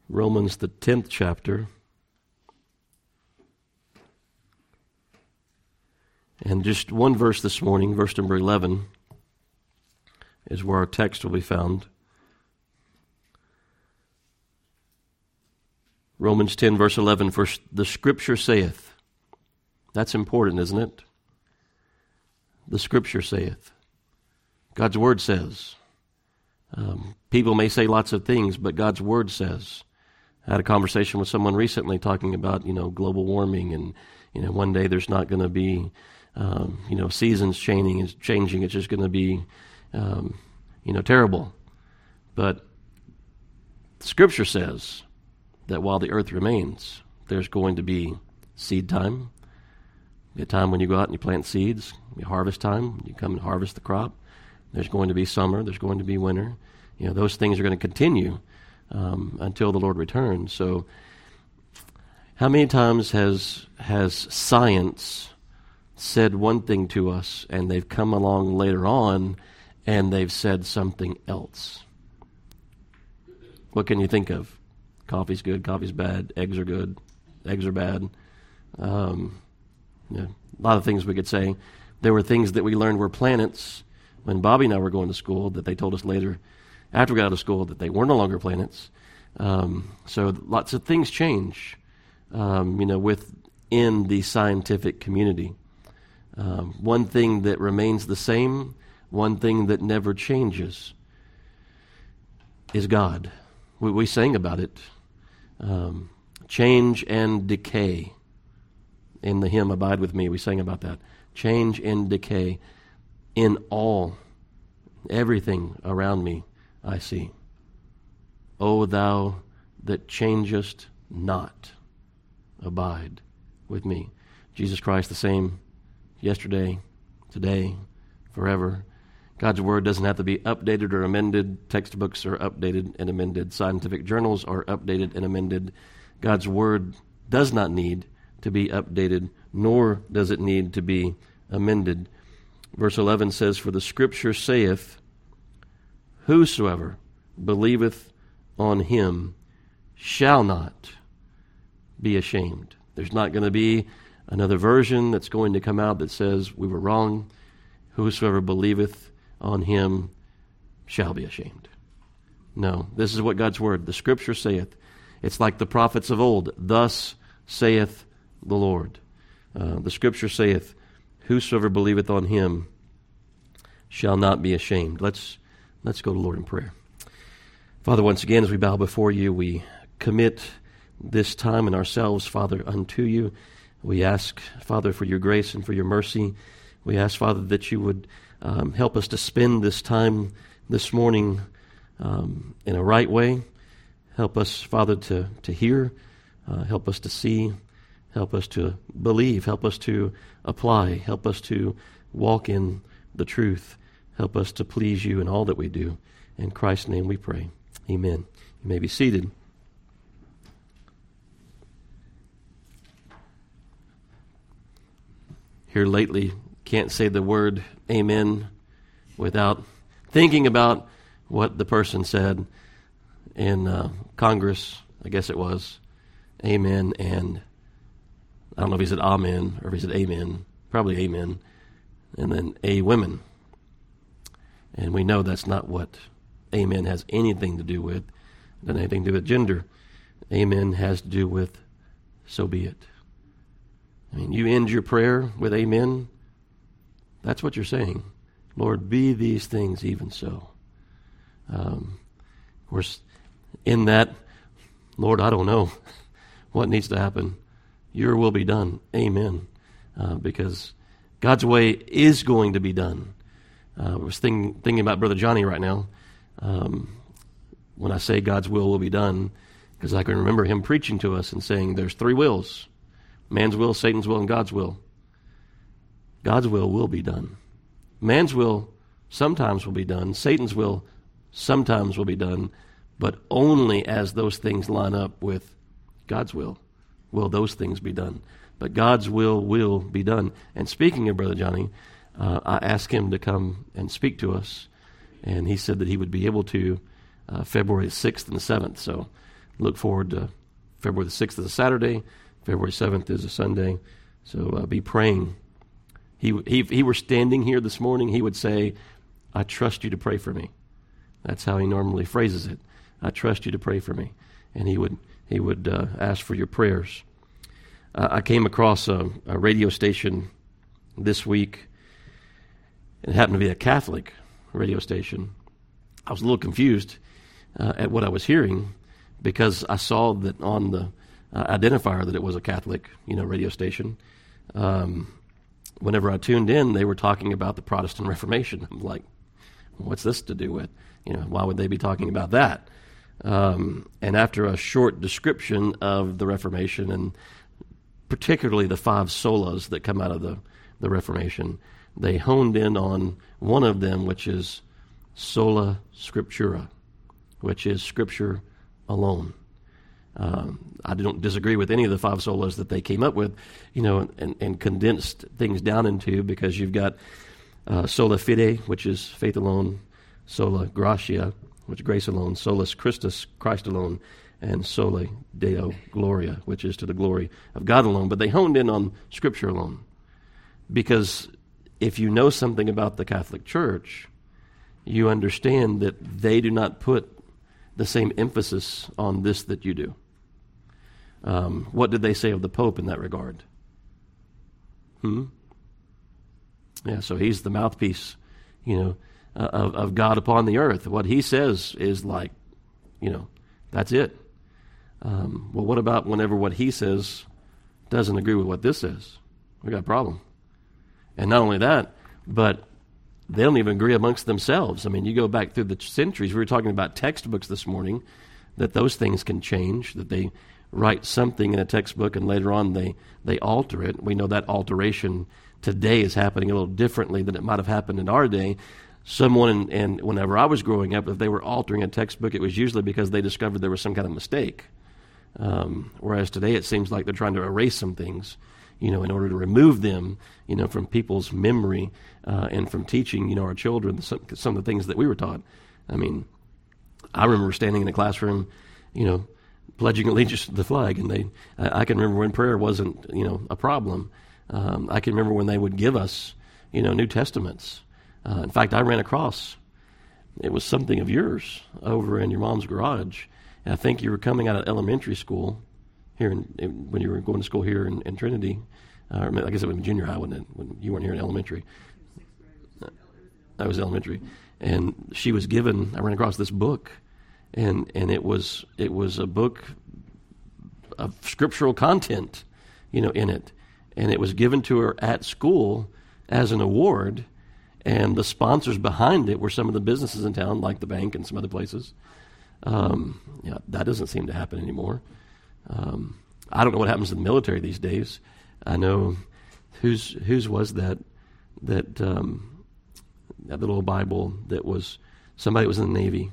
Romans, the 10th chapter. And just one verse this morning, verse number 11, is where our text will be found. Romans 10, verse 11, for the Scripture saith. That's important, isn't it? The Scripture saith. God's Word says. People may say lots of things, but God's Word says. I had a conversation with someone recently talking about, global warming, and, one day there's not going to be, seasons changing. It's just going to be, terrible. But Scripture says that while the earth remains, there's going to be seed time, a time when you go out and you plant seeds, harvest time, you come and harvest the crop. There's going to be summer, there's going to be winter. Those things are going to continue until the Lord returns. So how many times has science said one thing to us, and they've come along later on and they've said something else? What can you think of? Coffee's good, coffee's bad, eggs are good, eggs are bad. A lot of things we could say. There were things that we learned were planets when Bobby and I were going to school that they told us later, after we got out of school, that they were no longer planets. So lots of things change, within the scientific community. One thing that remains the same, one thing that never changes, is God. We sang about it. Change and decay. In the hymn, Abide With Me, we sang about that. Change and decay. In everything around me I see. O thou that changest not, abide with me. Jesus Christ the same yesterday, today, forever. God's Word doesn't have to be updated or amended. Textbooks are updated and amended. Scientific journals are updated and amended. God's Word does not need to be updated, nor does it need to be amended. Verse 11 says, for the Scripture saith, whosoever believeth on him shall not be ashamed. There's not going to be another version that's going to come out that says we were wrong. Whosoever believeth on him shall be ashamed. No, this is what God's Word, the Scripture saith. It's like the prophets of old. Thus saith the Lord. The Scripture saith, whosoever believeth on him shall not be ashamed. Let's go to the Lord in prayer. Father, once again, as we bow before you, we commit this time and ourselves, Father, unto you. We ask, Father, for your grace and for your mercy. We ask, Father, that you would help us to spend this time this morning in a right way. Help us, Father, to hear. Help us to see. Help us to believe. Help us to apply. Help us to walk in the truth. Help us to please you in all that we do. In Christ's name we pray. Amen. You may be seated. Here lately, can't say the word amen without thinking about what the person said in Congress, I guess it was. Amen, and I don't know if he said amen or if he said amen. Probably amen. And then a women. And we know that's not what amen has anything to do with. It doesn't have anything to do with gender. Amen has to do with so be it. I mean, you end your prayer with amen. That's what you're saying. Lord, be these things even so. We're in that, Lord, I don't know what needs to happen. Your will be done. Amen. Because God's way is going to be done. I was thinking about Brother Johnny right now. When I say God's will be done, because I can remember him preaching to us and saying there's three wills. Man's will, Satan's will, and God's will. God's will be done. Man's will sometimes will be done. Satan's will sometimes will be done. But only as those things line up with God's will those things be done. But God's will be done. And speaking of Brother Johnny, I asked him to come and speak to us. And he said that he would be able to February 6th and 7th. So look forward to February the 6th is a Saturday, February 7th is a Sunday. So be praying. If he were standing here this morning, he would say, I trust you to pray for me. That's how he normally phrases it. I trust you to pray for me. And he would ask for your prayers. I came across a radio station this week. It happened to be a Catholic radio station. I was a little confused at what I was hearing because I saw that on the identifier that it was a Catholic, radio station. Whenever I tuned in, they were talking about the Protestant Reformation. I'm like, what's this to do with? Why would they be talking about that? And after a short description of the Reformation, and particularly the 5 solas that come out of the Reformation, they honed in on one of them, which is sola scriptura, which is Scripture alone. I don't disagree with any of the 5 solas that they came up with, and condensed things down into, because you've got sola fide, which is faith alone, sola gratia, which is grace alone, solus Christus, Christ alone, and soli Deo gloria, which is to the glory of God alone. But they honed in on Scripture alone, because if you know something about the Catholic Church, you understand that they do not put the same emphasis on this that you do. What did they say of the Pope in that regard? Yeah, so he's the mouthpiece, of God upon the earth. What he says is like, that's it. Well, what about whenever what he says doesn't agree with what this says? We got a problem. And not only that, but they don't even agree amongst themselves. I mean, you go back through the centuries. We were talking about textbooks this morning, that those things can change, that they write something in a textbook and later on they alter it. We know that alteration today is happening a little differently than it might have happened in our day. Someone, and whenever I was growing up, if they were altering a textbook, it was usually because they discovered there was some kind of mistake. Whereas today it seems like they're trying to erase some things, in order to remove them, from people's memory and from teaching, our children some of the things that we were taught. I mean, I remember standing in a classroom, pledging allegiance to the flag, and I can remember when prayer wasn't, a problem. I can remember when they would give us, New Testaments. In fact, I ran across, it was something of yours over in your mom's garage. And I think you were coming out of elementary school here when you were going to school here in Trinity. I guess it was junior high, wasn't it, when you weren't here in elementary? I was elementary. And she was given, I ran across this book, and it was a book of scriptural content, in it. And it was given to her at school as an award, and the sponsors behind it were some of the businesses in town, like the bank and some other places. That doesn't seem to happen anymore. I don't know what happens to the military these days. I know whose was that little Bible that was somebody was in the Navy.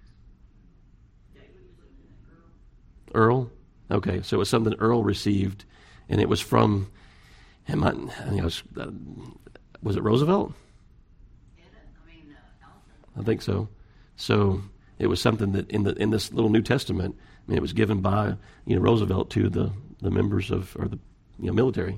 Earl? Okay, so it was something Earl received, and it was from, was it Roosevelt? I think so. So it was something that in this little New Testament, it was given by Roosevelt to the members of or the military.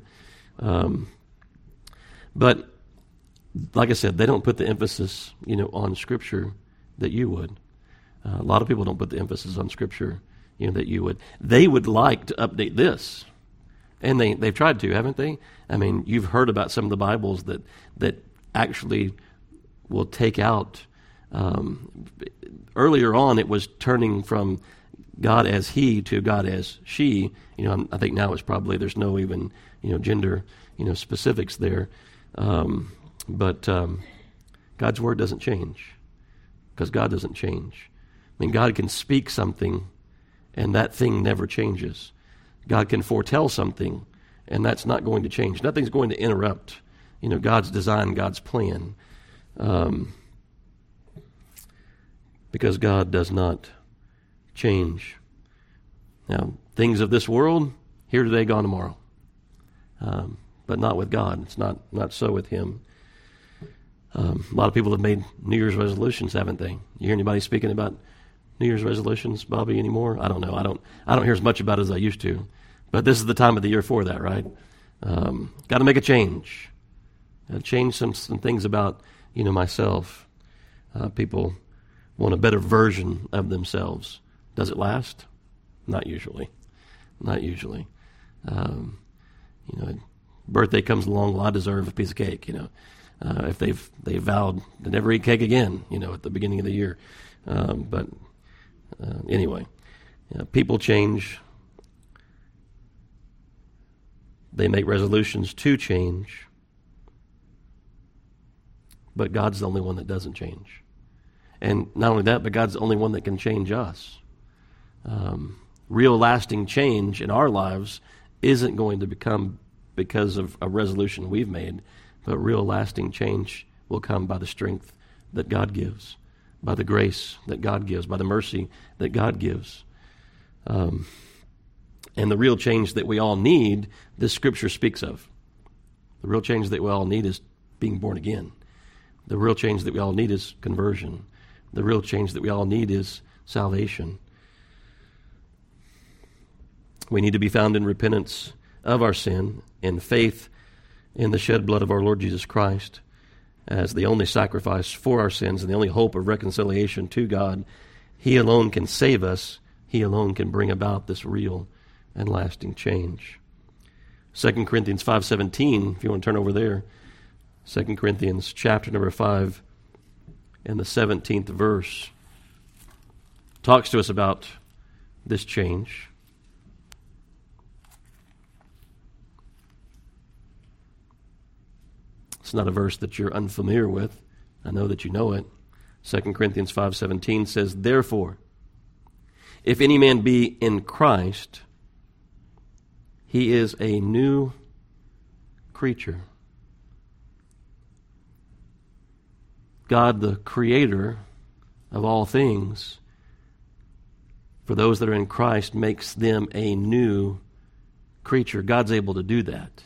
But like I said, they don't put the emphasis on Scripture that you would. A lot of people don't put the emphasis on Scripture that you would. They would like to update this, and they've tried to, haven't they? I mean, you've heard about some of the Bibles that actually will take out. Earlier on, it was turning from God as He to God as she. I think now it's probably there's no even gender specifics there, but God's word doesn't change because God doesn't change. I mean, God can speak something, and that thing never changes. God can foretell something, and that's not going to change. Nothing's going to interrupt God's design, God's plan. Because God does not change. Now, things of this world, here today, gone tomorrow. But not with God. It's not so with Him. A lot of people have made New Year's resolutions, haven't they? You hear anybody speaking about New Year's resolutions, Bobby, anymore? I don't know. I don't hear as much about it as I used to. But this is the time of the year for that, right? Got to make a change. Got to change some things about, myself. People want a better version of themselves. Does it last? Not usually. Not usually. Birthday comes along, well, I deserve a piece of cake, if they've vowed to never eat cake again, at the beginning of the year. But anyway, people change. They make resolutions to change. But God's the only one that doesn't change. And not only that, but God's the only one that can change us. Real lasting change in our lives isn't going to become because of a resolution we've made, but real lasting change will come by the strength that God gives, by the grace that God gives, by the mercy that God gives. And the real change that we all need, this scripture speaks of. The real change that we all need is being born again. The real change that we all need is conversion. The real change that we all need is salvation. We need to be found in repentance of our sin and faith in the shed blood of our Lord Jesus Christ as the only sacrifice for our sins and the only hope of reconciliation to God. He alone can save us. He alone can bring about this real and lasting change. 2 Corinthians 5:17, if you want to turn over there. 2 Corinthians chapter number 5 and the 17th verse talks to us about this change. It's not a verse that you're unfamiliar with. I know that you know it. 2 Corinthians 5:17 says, "Therefore, if any man be in Christ, he is a new creature." God, the creator of all things, for those that are in Christ, makes them a new creature. God's able to do that.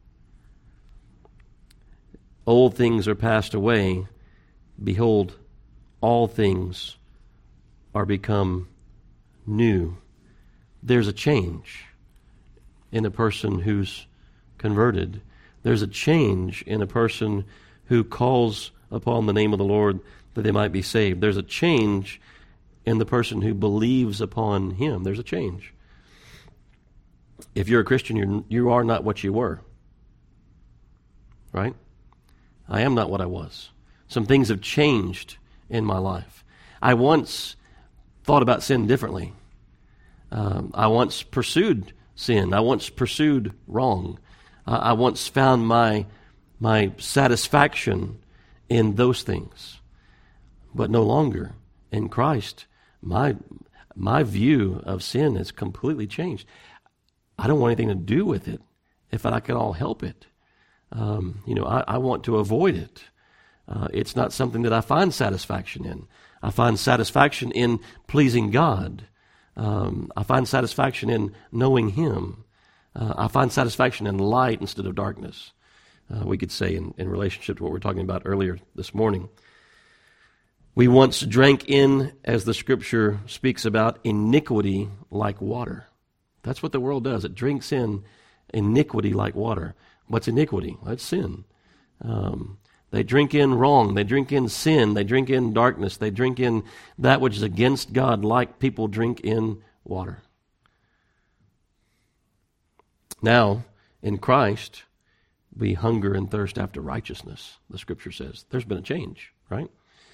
Old things are passed away. Behold, all things are become new. There's a change in a person who's converted. There's a change in a person who calls upon the name of the Lord that they might be saved. There's a change in the person who believes upon Him. There's a change. If you're a Christian, you are not what you were. Right? I am not what I was. Some things have changed in my life. I once thought about sin differently. I once pursued sin. I once pursued wrong. I once found my satisfaction in those things. But no longer. In Christ, my view of sin has completely changed. I don't want anything to do with it if I can all help it. I want to avoid it. It's not something that I find satisfaction in. I find satisfaction in pleasing God. I find satisfaction in knowing Him. I find satisfaction in light instead of darkness. We could say in relationship to what we were talking about earlier this morning. We once drank in, as the Scripture speaks about, iniquity like water. That's what the world does. It drinks in iniquity like water. What's iniquity? That's sin. They drink in wrong. They drink in sin. They drink in darkness. They drink in that which is against God like people drink in water. Now, in Christ, we hunger and thirst after righteousness, the Scripture says. There's been a change, right?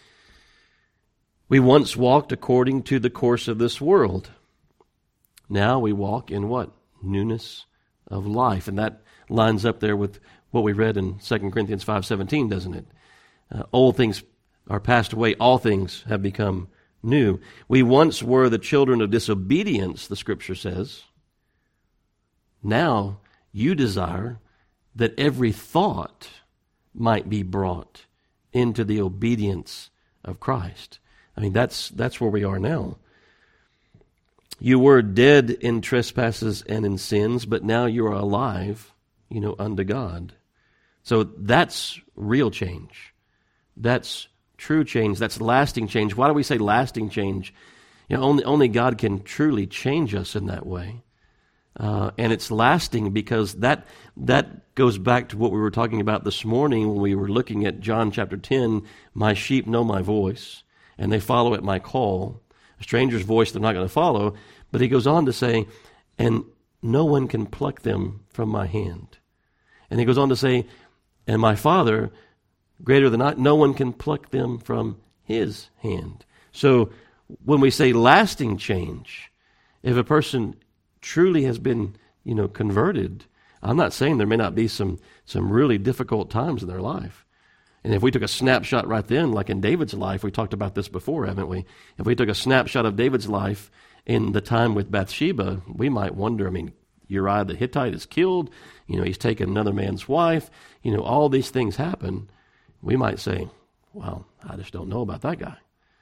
We once walked according to the course of this world. Now we walk in what? Newness of life. And that lines up there with what we read in 2 Corinthians 5:17, doesn't it? Old things are passed away. All things have become new. We once were the children of disobedience, the Scripture says. Now you desire that every thought might be brought into the obedience of Christ. I mean, that's where we are now. You were dead in trespasses and in sins, but now you are alive, unto God. So that's real change. That's true change. That's lasting change. Why do we say lasting change? Only God can truly change us in that way. And it's lasting because that goes back to what we were talking about this morning when we were looking at John chapter 10, my sheep know my voice, and they follow at my call. A stranger's voice they're not going to follow. But he goes on to say, and no one can pluck them from my hand. And he goes on to say, and my Father, greater than I, no one can pluck them from his hand. So when we say lasting change, if a person truly has been, converted, I'm not saying there may not be some really difficult times in their life. And if we took a snapshot right then, like in David's life, we talked about this before, haven't we? If we took a snapshot of David's life in the time with Bathsheba, we might wonder, Uriah the Hittite is killed, he's taken another man's wife, all these things happen. We might say, well, I just don't know about that guy.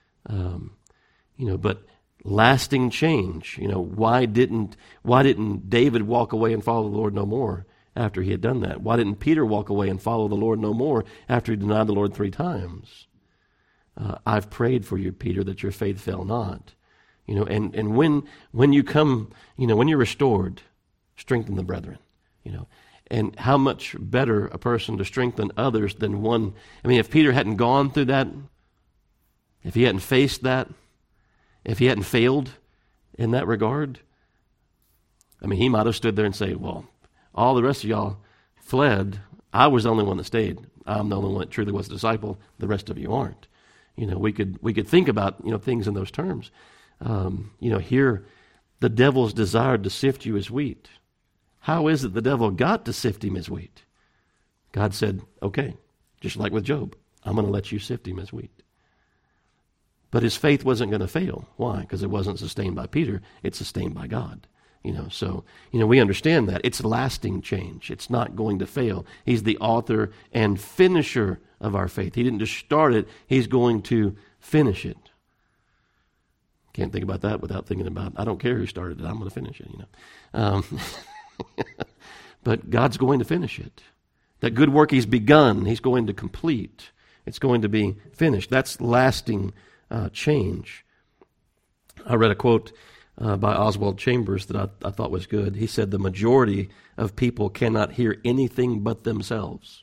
But lasting change, why didn't David walk away and follow the Lord no more after he had done that? Why didn't Peter walk away and follow the Lord no more after he denied the Lord 3 times? I've prayed for you, Peter, that your faith fail not. And when you come, when you're restored, strengthen the brethren, And how much better a person to strengthen others than one. If Peter hadn't gone through that, if he hadn't faced that, if he hadn't failed in that regard, he might have stood there and said, well, all the rest of y'all fled. I was the only one that stayed. I'm the only one that truly was a disciple. The rest of you aren't. We could think about, things in those terms. Here, the devil's desired to sift you as wheat. How is it the devil got to sift him as wheat? God said, okay, just like with Job, I'm going to let you sift him as wheat. But his faith wasn't going to fail. Why? Because it wasn't sustained by Peter. It's sustained by God. So we understand that. It's lasting change. It's not going to fail. He's the author and finisher of our faith. He didn't just start it. He's going to finish it. Can't think about that without thinking about, I don't care who started it. I'm going to finish it, But God's going to finish it. That good work he's begun, he's going to complete. It's going to be finished. That's lasting change. I read a quote by Oswald Chambers that I thought was good. He said, the majority of people cannot hear anything but themselves.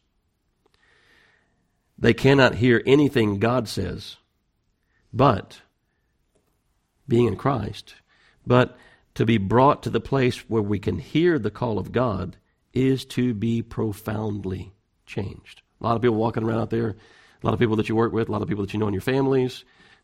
They cannot hear anything God says, but being in Christ, but to be brought to the place where we can hear the call of God is to be profoundly changed. A lot of people walking around out there, a lot of people that you work with, a lot of people that you know in your families,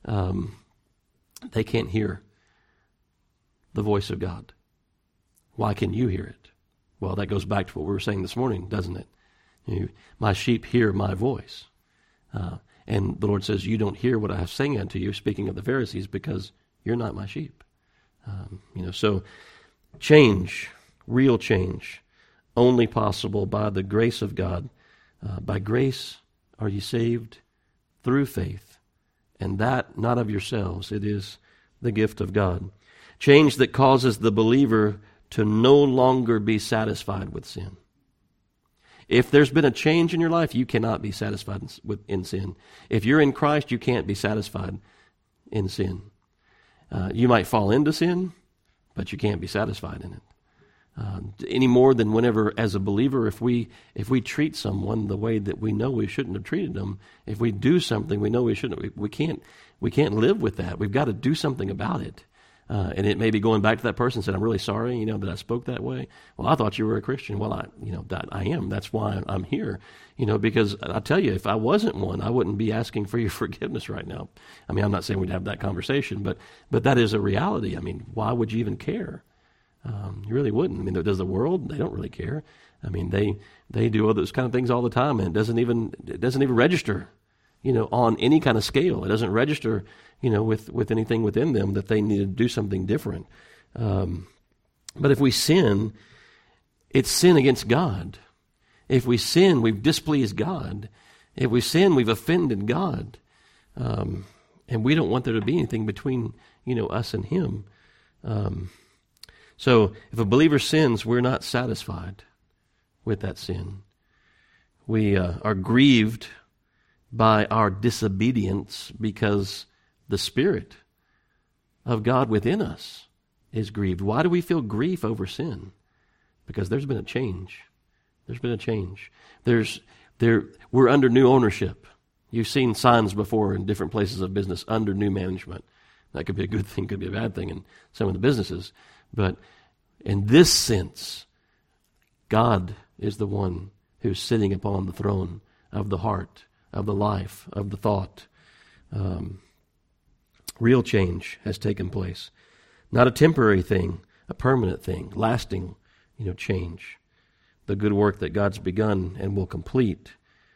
they can't hear the voice of God. Why can you hear it? Well, that goes back to what we were saying this morning, doesn't it? My sheep hear my voice. And the Lord says, you don't hear what I have saying unto you, speaking of the Pharisees, because you're not my sheep. So change, real change, only possible by the grace of God. By grace are you saved through faith, and that not of yourselves. It is the gift of God. Change that causes the believer to no longer be satisfied with sin. If there's been a change in your life, you cannot be satisfied in sin. If you're in Christ, you can't be satisfied in sin. You might fall into sin, but you can't be satisfied in it. Any more than whenever, as a believer, if we treat someone the way that we know we shouldn't have treated them, if we do something we know we shouldn't, we can't live with that. We've got to do something about it. And it may be going back to that person and saying, I'm really sorry, that I spoke that way. Well, I thought you were a Christian. Well, I am. That's why I'm here. Because I tell you, if I wasn't one, I wouldn't be asking for your forgiveness right now. I'm not saying we'd have that conversation, but that is a reality. Why would you even care? You really wouldn't. Does the world? They don't really care. They do all those kind of things all the time, and it doesn't even register, on any kind of scale. It doesn't register, with anything within them that they need to do something different. But if we sin, it's sin against God. If we sin, we've displeased God. If we sin, we've offended God. And we don't want there to be anything between, us and Him. So if a believer sins, we're not satisfied with that sin. We are grieved by our disobedience because the Spirit of God within us is grieved. Why do we feel grief over sin? Because there's been a change. There's been a change. We're under new ownership. You've seen signs before in different places of business under new management. That could be a good thing, could be a bad thing in some of the businesses. But in this sense, God is the one who's sitting upon the throne of the heart, of the life, of the thought. Real change has taken place. Not a temporary thing, a permanent thing, lasting, change. The good work that God's begun and will complete.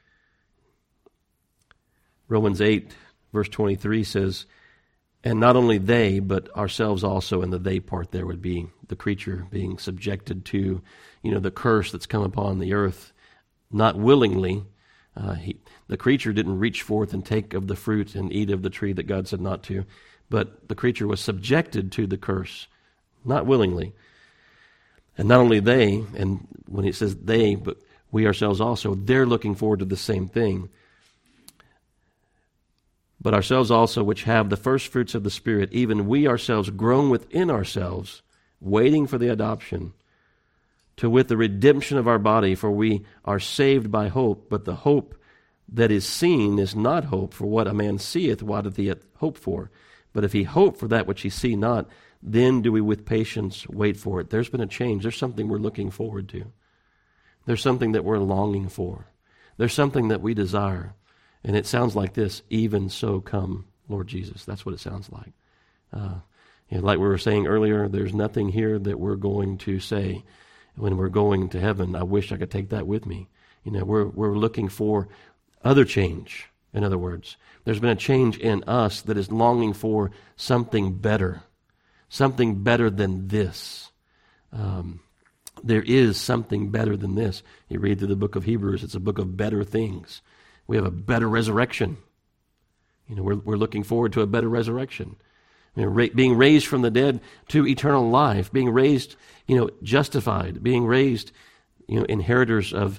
Romans 8, verse 23 says, and not only they, but ourselves also, and the they part there would be the creature being subjected to, the curse that's come upon the earth, not willingly. The creature didn't reach forth and take of the fruit and eat of the tree that God said not to, but the creature was subjected to the curse, not willingly. And not only they, and when it says they, but we ourselves also, they're looking forward to the same thing. But ourselves also, which have the first fruits of the Spirit, even we ourselves groan within ourselves, waiting for the adoption, to wit the redemption of our body, for we are saved by hope. But the hope that is seen is not hope, for what a man seeth, what doth he hope for? But if he hope for that which he see not, then do we with patience wait for it. There's been a change. There's something we're looking forward to. There's something that we're longing for. There's something that we desire. And it sounds like this, even so come, Lord Jesus. That's what it sounds like. Like we were saying earlier, there's nothing here that we're going to say when we're going to heaven. I wish I could take that with me. We're looking for other change, in other words. There's been a change in us that is longing for something better than this. There is something better than this. You read through the book of Hebrews, it's a book of better things. We have a better resurrection. We're looking forward to a better resurrection. Being raised from the dead to eternal life, being raised, justified, being raised, inheritors of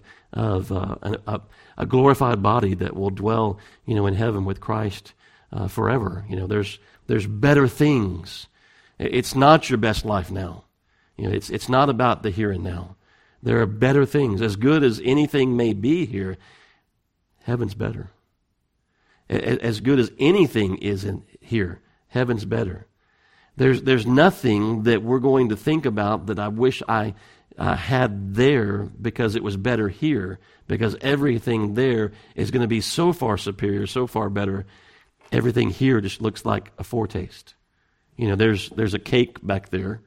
a glorified body that will dwell, in heaven with Christ forever. There's better things. It's not your best life now. It's not about the here and now. There are better things. As good as anything may be here, heaven's better. As good as anything is in here, heaven's better. There's nothing that we're going to think about that I wish I had there because it was better here, because everything there is going to be so far superior, so far better. Everything here just looks like a foretaste. There's a cake back there,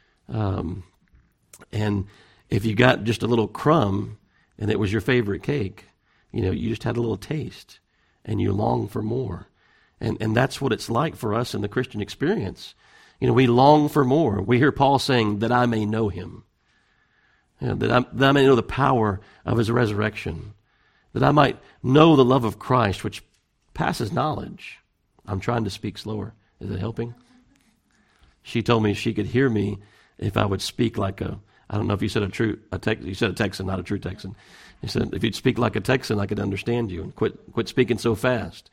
and if you got just a little crumb and it was your favorite cake, you just had a little taste, and you long for more. And that's what it's like for us in the Christian experience. We long for more. We hear Paul saying, that I may know him, that I may know the power of his resurrection, that I might know the love of Christ, which passes knowledge. I'm trying to speak slower. Is it helping? She told me she could hear me if I would speak like I don't know if you said you said a Texan, not a true Texan. He said, if you'd speak like a Texan, I could understand you, and quit speaking so fast.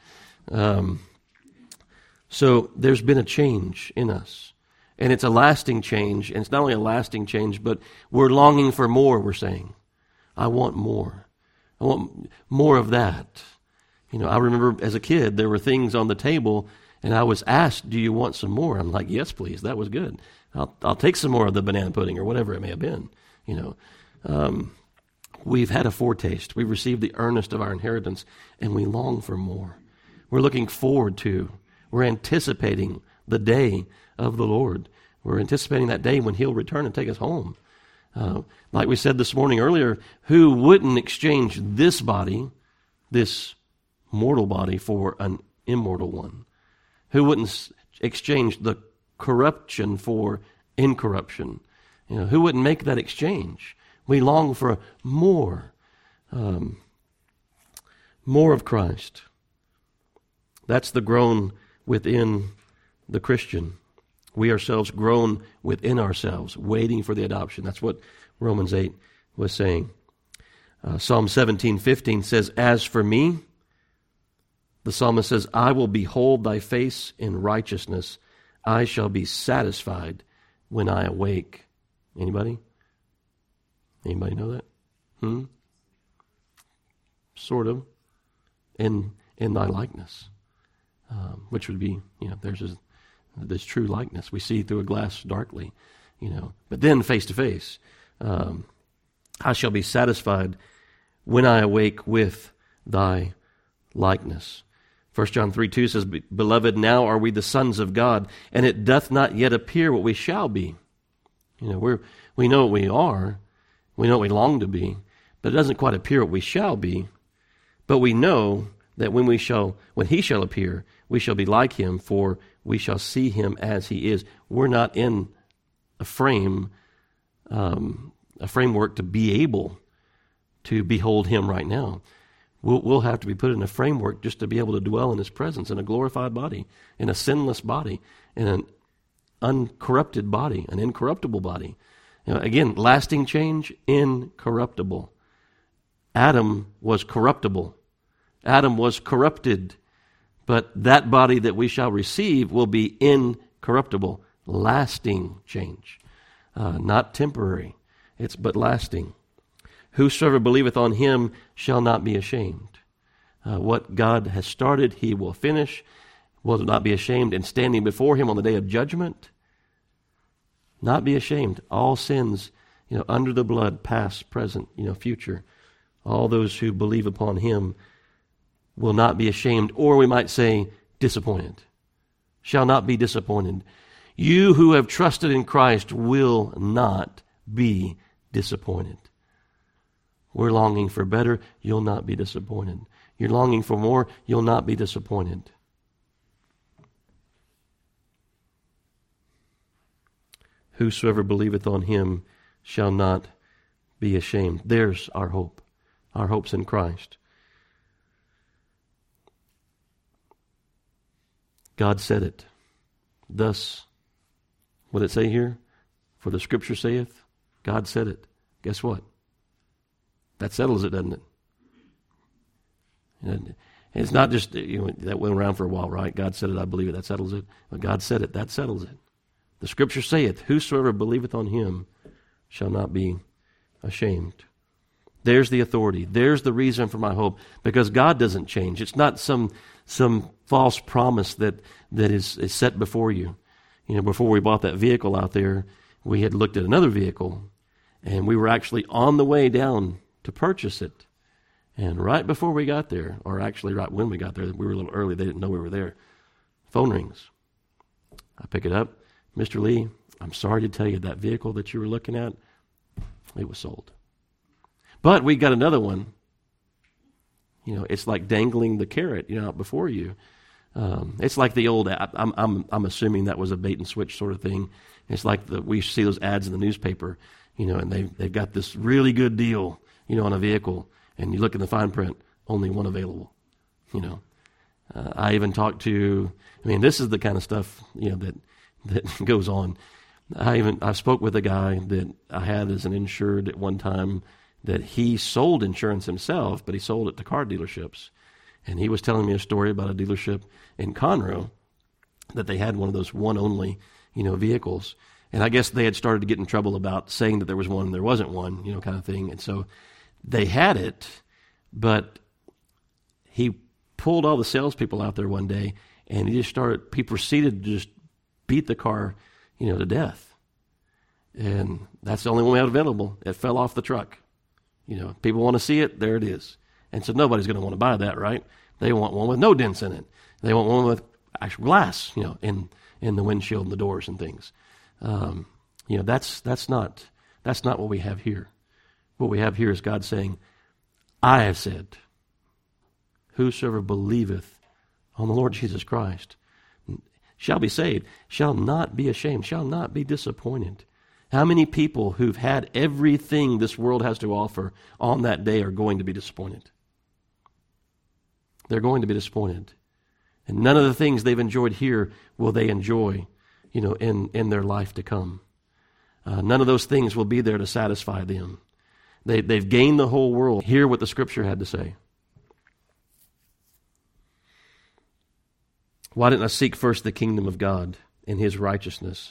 So there's been a change in us, and it's a lasting change, and it's not only a lasting change, but we're longing for more, we're saying. I want more. I want more of that. I remember as a kid, there were things on the table, and I was asked, do you want some more? I'm like, yes, please, that was good. I'll take some more of the banana pudding or whatever it may have been, We've had a foretaste. We've received the earnest of our inheritance, and we long for more. We're looking forward to, we're anticipating the day of the Lord. We're anticipating that day when he'll return and take us home. Like we said this morning earlier, who wouldn't exchange this body, this mortal body, for an immortal one? Who wouldn't exchange the corruption for incorruption? Who wouldn't make that exchange? We long for more of Christ. That's the groan within the Christian. We ourselves groan within ourselves, waiting for the adoption. That's what Romans 8 was saying. Psalm 17:15 says, as for me, the psalmist says, I will behold thy face in righteousness. I shall be satisfied when I awake. Anybody? Anybody know that? Sort of. In thy likeness. Which would be, there's this true likeness. We see through a glass darkly, But then face to face. I shall be satisfied when I awake with thy likeness. 1 John 3:2 says, Beloved, now are we the sons of God, and it doth not yet appear what we shall be. We know what we are. We know what we long to be, but it doesn't quite appear what we shall be. But we know that when he shall appear, we shall be like him, for we shall see him as he is. We're not in a framework to be able to behold him right now. We'll have to be put in a framework just to be able to dwell in his presence, in a glorified body, in a sinless body, in an uncorrupted body, an incorruptible body. Again, lasting change, incorruptible. Adam was corruptible. Adam was corrupted. But that body that we shall receive will be incorruptible. Lasting change. Not temporary. It's but lasting. Whosoever believeth on him shall not be ashamed. What God has started, he will finish. Will not be ashamed in standing before him on the day of judgment. Not be ashamed. All sins, under the blood, past, present, future. All those who believe upon him will not be ashamed, or we might say disappointed. Shall not be disappointed. You who have trusted in Christ will not be disappointed. We're longing for better, you'll not be disappointed. You're longing for more, you'll not be disappointed. Whosoever believeth on him shall not be ashamed. There's our hope. Our hope's in Christ. God said it. Thus, what did it say here? For the Scripture saith, God said it. Guess what? That settles it, doesn't it? And it's not just, that went around for a while, right? God said it, I believe it, that settles it. But God said it, that settles it. The Scripture saith, whosoever believeth on him shall not be ashamed. There's the authority. There's the reason for my hope. Because God doesn't change. It's not some false promise that is set before you. Before we bought that vehicle out there, we had looked at another vehicle, and we were actually on the way down to purchase it. And right before we got there, or actually right when we got there, we were a little early, they didn't know we were there. Phone rings. I pick it up. Mr. Lee, I'm sorry to tell you that vehicle that you were looking at, it was sold. But we got another one. It's like dangling the carrot, out before you. It's like the old. I'm assuming that was a bait and switch sort of thing. It's like we see those ads in the newspaper, and they've got this really good deal, on a vehicle, and you look in the fine print, only one available. I even talked to. This is the kind of stuff that goes on. I spoke with a guy that I had as an insured at one time, that he sold insurance himself, but he sold it to car dealerships. And he was telling me a story about a dealership in Conroe that they had one of those one-only, vehicles. And I guess they had started to get in trouble about saying that there was one and there wasn't one, kind of thing. And so they had it, but he pulled all the salespeople out there one day, and he proceeded to just beat the car, to death. And that's the only one we had available. It fell off the truck. People want to see it, there it is. And so nobody's going to want to buy that, right? They want one with no dents in it. They want one with actual glass, in the windshield and the doors and things. That's not what we have here. What we have here is God saying, I have said, whosoever believeth on the Lord Jesus Christ shall be saved, shall not be ashamed, shall not be disappointed. How many people who've had everything this world has to offer on that day are going to be disappointed? They're going to be disappointed. And none of the things they've enjoyed here will they enjoy, in their life to come. None of those things will be there to satisfy them. They've gained the whole world. Hear what the Scripture had to say. Why didn't I seek first the kingdom of God in his righteousness.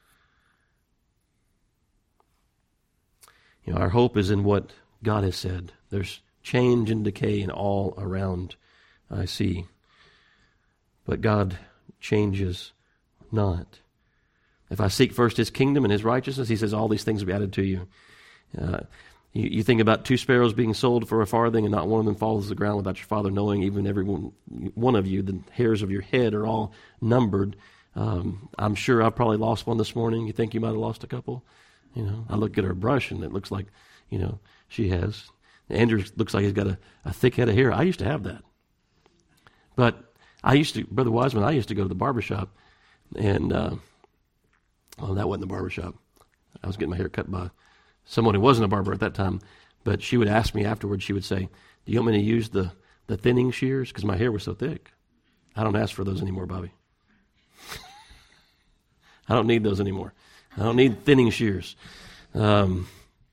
Our hope is in what God has said. There's change and decay in all around I see. But God changes not. If I seek first his kingdom and his righteousness, he says all these things will be added to you. You think about 2 sparrows being sold for a farthing, and not one of them falls to the ground without your Father knowing. Even every one of you, the hairs of your head are all numbered. I'm sure I probably lost one this morning. You think you might have lost a couple? I look at her brush, and it looks like, she has. Andrew looks like he's got a thick head of hair. I used to have that. But Brother Wiseman, I used to go to the barbershop, and, that wasn't the barbershop. I was getting my hair cut by someone who wasn't a barber at that time. But she would ask me afterwards, she would say, do you want me to use the thinning shears? Because my hair was so thick. I don't ask for those anymore, Bobby. I don't need those anymore. I don't need thinning shears. The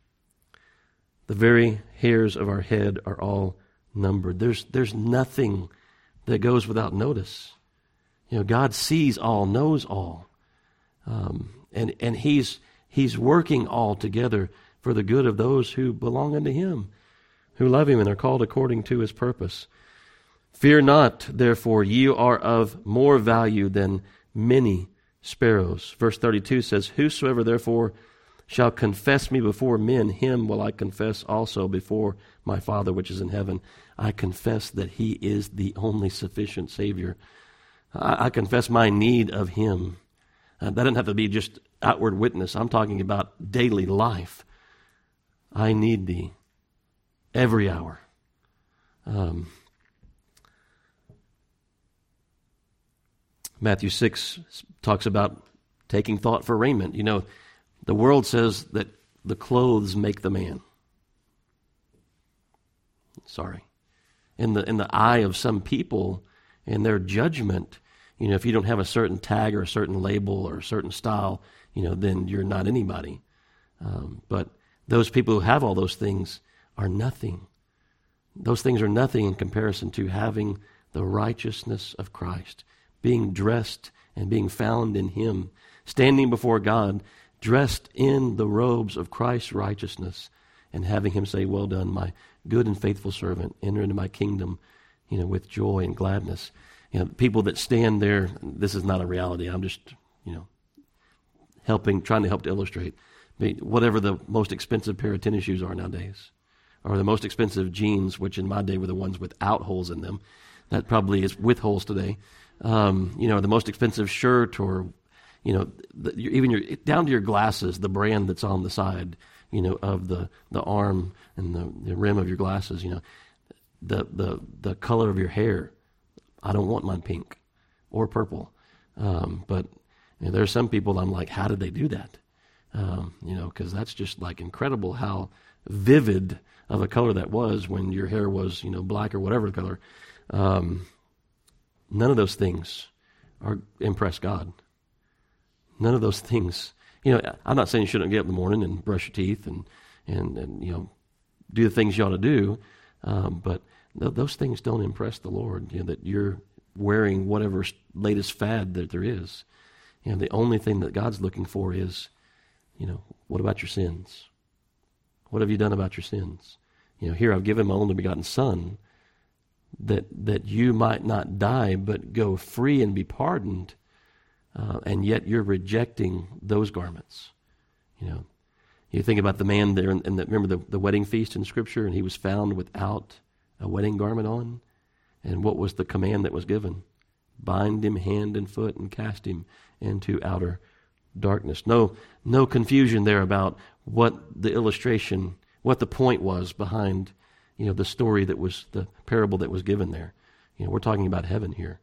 very hairs of our head are all numbered. There's nothing that goes without notice. God sees all, knows all. And he's working all together for the good of those who belong unto him, who love him and are called according to his purpose. Fear not, therefore, ye are of more value than many sparrows. Verse 32 says, whosoever therefore shall confess me before men, him will I confess also before my Father which is in heaven. I confess that he is the only sufficient Savior. I confess my need of him. That doesn't have to be just outward witness. I'm talking about daily life. I need thee every hour. Matthew 6 talks about taking thought for raiment. The world says that the clothes make the man. Sorry. In the eye of some people, in their judgment, if you don't have a certain tag or a certain label or a certain style, then you're not anybody. But those people who have all those things are nothing. Those things are nothing in comparison to having the righteousness of Christ, being dressed and being found in him, standing before God, dressed in the robes of Christ's righteousness, and having him say, well done, my good and faithful servant, enter into my kingdom, with joy and gladness. People that stand there, this is not a reality. I'm just, trying to help to illustrate. Whatever the most expensive pair of tennis shoes are nowadays, or the most expensive jeans, which in my day were the ones without holes in them. That probably is with holes today. The most expensive shirt, or, even down to your glasses, the brand that's on the side, of the arm and the rim of your glasses, the color of your hair. I don't want mine pink or purple. But there are some people I'm like, how did they do that? Because that's just like incredible how vivid of a color that was when your hair was, black or whatever the color. None of those things impress God. None of those things. I'm not saying you shouldn't get up in the morning and brush your teeth and do the things you ought to do, but those things don't impress the Lord. That you're wearing whatever latest fad that there is. The only thing that God's looking for is, what about your sins? What have you done about your sins? Here I've given my only begotten Son, that you might not die, but go free and be pardoned, and yet you're rejecting those garments. You think about the man there, and remember the wedding feast in Scripture, and he was found without a wedding garment on, and what was the command that was given? Bind him hand and foot and cast him into outer darkness. No confusion there about what the illustration, what the point was behind, the story that was the parable that was given there. We're talking about heaven here.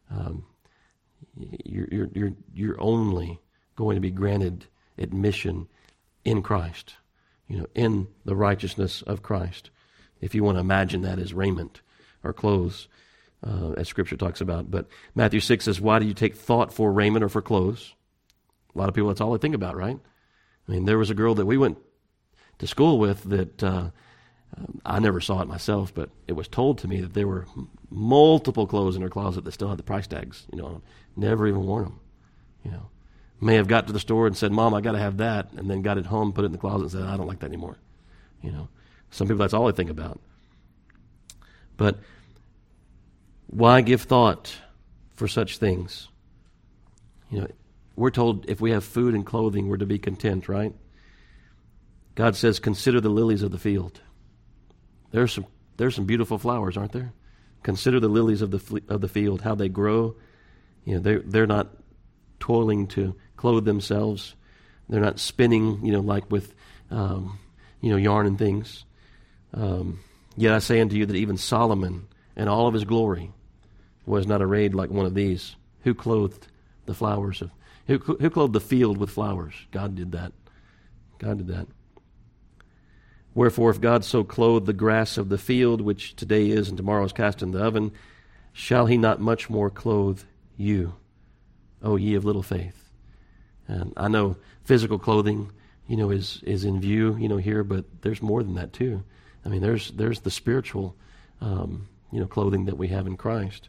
You're only going to be granted admission in Christ, in the righteousness of Christ. If you want to imagine that as raiment or clothes, as Scripture talks about. But Matthew 6 says, why do you take thought for raiment or for clothes? A lot of people, that's all they think about, right? There was a girl that we went to school with that I never saw it myself, but it was told to me that there were multiple clothes in her closet that still had the price tags, never even worn them. You know, may have got to the store and said, Mom, I got to have that, and then got it home, put it in the closet, and said, I don't like that anymore. You know, some people, that's all they think about. But why give thought for such things? You know, we're told if we have food and clothing, we're to be content, right? God says, consider the lilies of the field. There's some beautiful flowers, aren't there? Consider the lilies of the field, how they grow. You know, they're not toiling to clothe themselves. They're not spinning, you know, like with, yarn and things. Yet I say unto you that even Solomon in all of his glory was not arrayed like one of these. Who clothed the flowers of, who clothed the field with flowers? God did that. God did that. Wherefore, if God so clothe the grass of the field, which today is and tomorrow is cast in the oven, shall he not much more clothe you, O ye of little faith? And I know physical clothing, you know, is in view, you know, here, but there's more than that too. I mean, there's the spiritual, clothing that we have in Christ.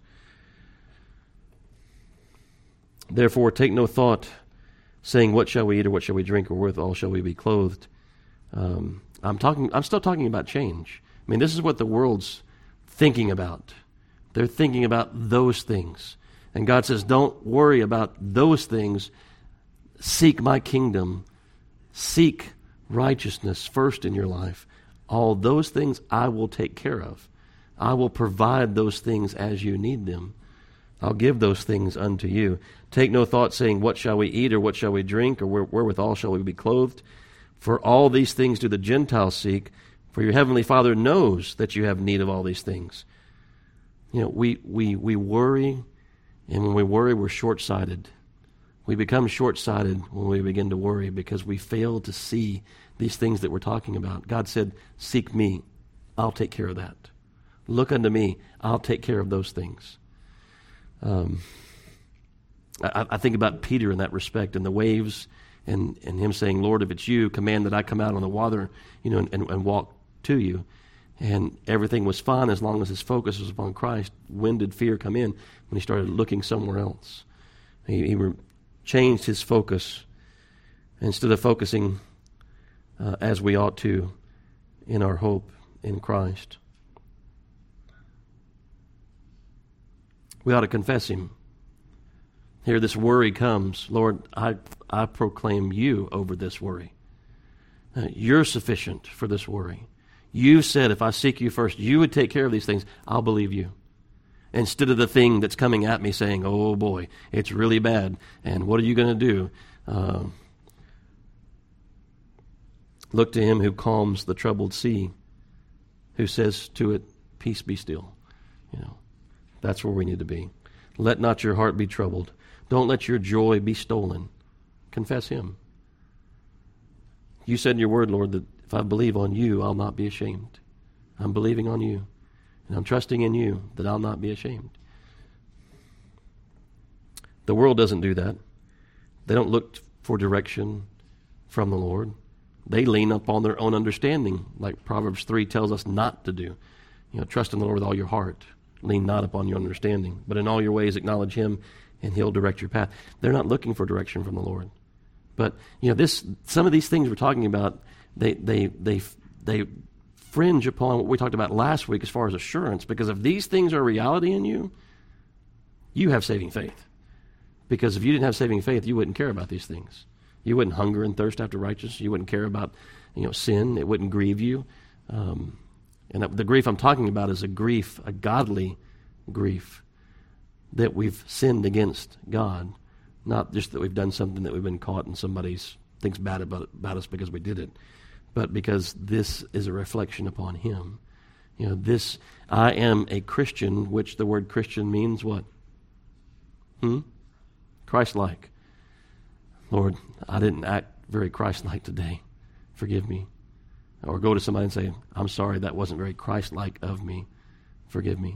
Therefore, take no thought, saying, what shall we eat, or what shall we drink, or wherewithal shall we be clothed? I'm still talking about change. I mean, this is what the world's thinking about. They're thinking about those things. And God says, don't worry about those things. Seek my kingdom. Seek righteousness first in your life. All those things I will take care of. I will provide those things as you need them. I'll give those things unto you. Take no thought, saying, what shall we eat, or what shall we drink, or wherewithal shall we be clothed? For all these things do the Gentiles seek, for your heavenly Father knows that you have need of all these things. You know, we worry, and when we worry, we're short-sighted. We become short-sighted when we begin to worry because we fail to see these things that we're talking about. God said, seek me, I'll take care of that. Look unto me, I'll take care of those things. I think about Peter in that respect, and the waves, and him saying, Lord, if it's you, command that I come out on the water, you know, and walk to you. And everything was fine as long as his focus was upon Christ. When did fear come in? When he started looking somewhere else. He changed his focus. Instead of focusing as we ought to in our hope in Christ. We ought to confess him. Here this worry comes. Lord, I proclaim you over this worry. You're sufficient for this worry. You said if I seek you first, you would take care of these things. I'll believe you. Instead of the thing that's coming at me saying, oh boy, it's really bad, and what are you going to do? Look to him who calms the troubled sea, who says to it, peace, be still. You know, that's where we need to be. Let not your heart be troubled. Don't let your joy be stolen. Confess him. You said in your word, Lord, that if I believe on you, I'll not be ashamed. I'm believing on you, and I'm trusting in you that I'll not be ashamed. The world doesn't do that. They don't look for direction from the Lord. They lean upon their own understanding, like Proverbs 3 tells us not to do. You know, trust in the Lord with all your heart. Lean not upon your understanding, but in all your ways acknowledge him, and he'll direct your path. They're not looking for direction from the Lord. But, you know, some of these things we're talking about, they fringe upon what we talked about last week as far as assurance, because if these things are reality in you, you have saving faith. Because if you didn't have saving faith, you wouldn't care about these things. You wouldn't hunger and thirst after righteousness. You wouldn't care about, sin. It wouldn't grieve you. And the grief I'm talking about is a godly grief, that we've sinned against God, not just that we've done something that we've been caught and somebody thinks bad about us because we did it, but because this is a reflection upon him. You know, I am a Christian, which the word Christian means what? Christ-like. Lord, I didn't act very Christ-like today. Forgive me. Or go to somebody and say, I'm sorry, that wasn't very Christ-like of me. Forgive me.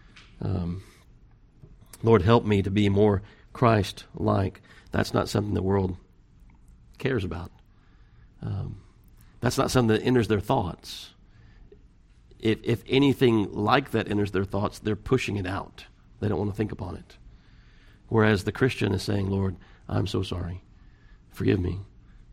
Lord, help me to be more Christ-like. That's not something the world cares about. That's not something that enters their thoughts. If anything like that enters their thoughts, they're pushing it out. They don't want to think upon it. Whereas the Christian is saying, Lord, I'm so sorry. Forgive me.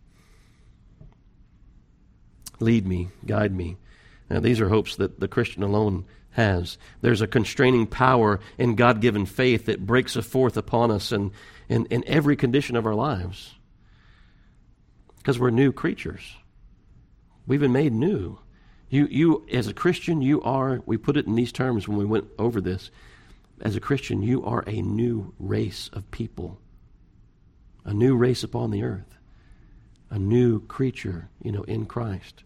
Lead me, guide me. Now, these are hopes that the Christian alone has. There's a constraining power in God-given faith that breaks forth upon us in every condition of our lives. Because we're new creatures. We've been made new. You as a Christian, you are, we put it in these terms when we went over this, as a Christian, you are a new race of people. A new race upon the earth. A new creature, in Christ.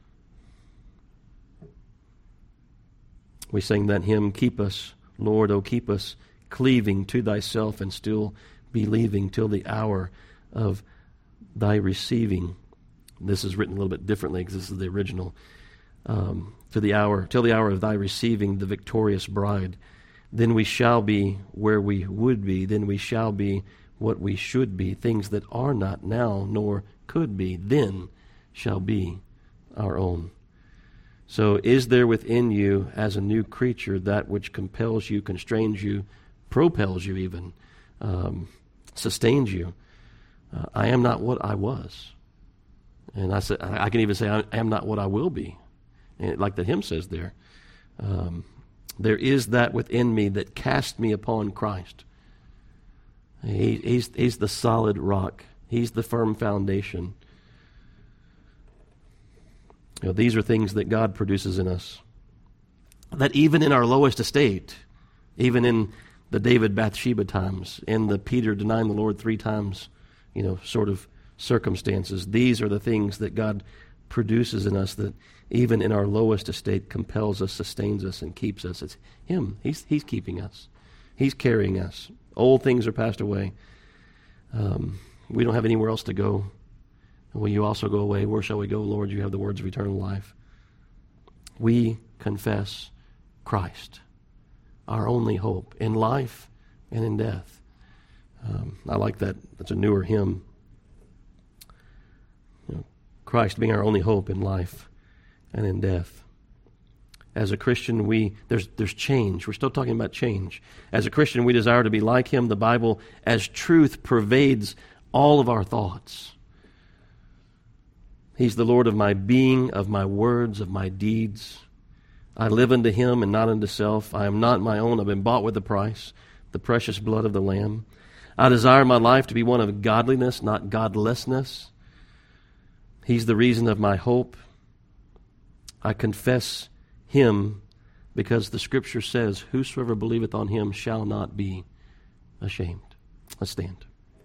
We sang that hymn, keep us, Lord, oh keep us, cleaving to thyself and still believing till the hour of thy receiving. This is written a little bit differently because this is the original. Till the hour of thy receiving the victorious bride. Then we shall be where we would be. Then we shall be what we should be. Things that are not now nor could be, then shall be our own. So is there within you as a new creature that which compels you, constrains you, propels you even, sustains you? I am not what I was. And I can even say I am not what I will be. And like the hymn says there. There is that within me that cast me upon Christ. He's the solid rock. He's the firm foundation. These are things that God produces in us. That even in our lowest estate, even in the David Bathsheba times, in the Peter denying the Lord 3 times, sort of circumstances, these are the things that God produces in us that even in our lowest estate compels us, sustains us, and keeps us. It's Him. He's keeping us. He's carrying us. Old things are passed away. We don't have anywhere else to go. Will you also go away? Where shall we go, Lord? You have the words of eternal life. We confess Christ, our only hope in life and in death. I like that. That's a newer hymn. Christ being our only hope in life and in death. As a Christian, there's change. We're still talking about change. As a Christian, we desire to be like Him. The Bible, as truth, pervades all of our thoughts. He's the Lord of my being, of my words, of my deeds. I live unto Him and not unto self. I am not my own. I've been bought with a price, the precious blood of the Lamb. I desire my life to be one of godliness, not godlessness. He's the reason of my hope. I confess Him because the Scripture says, whosoever believeth on Him shall not be ashamed. Let's stand.